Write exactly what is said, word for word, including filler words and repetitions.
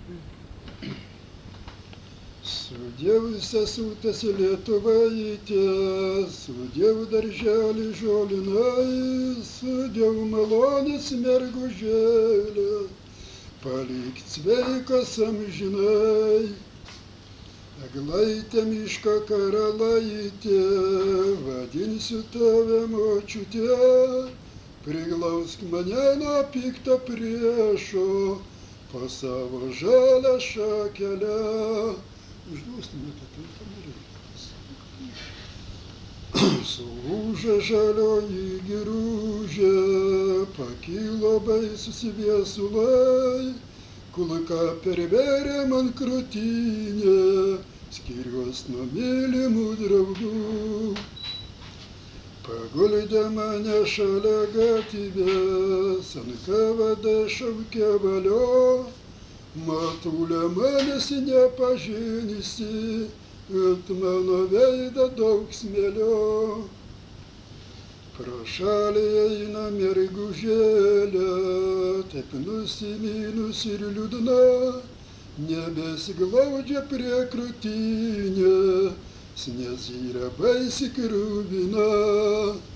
Sudiev sesutės Lietuvaitė, sudiev darželį žolinai, sudiev malonės mergužėlė, palik sveikas amžinai. Eglaitė miško karalaitė, vadinsiu tave močiute, priglausk mane nuo pikto priešo, po savo žalę šakelę. Užduostumėte tai panorėtas. Sulūžė žalioji giružė, pakilo baisus viesulai, kulka pervėrė man krūtinę, skiriuos nuo mylimų draugų. Paguldė mane šalia gatvės, ant kavada šaukė valio, matulė manęs nepažinsi, ant mano veido daug smėlio. Pro šalį eina mergužėlė, taip nusiminus ir liūdna, nebesiglaudžia prie krūtinės, nes yra baisi kruvina.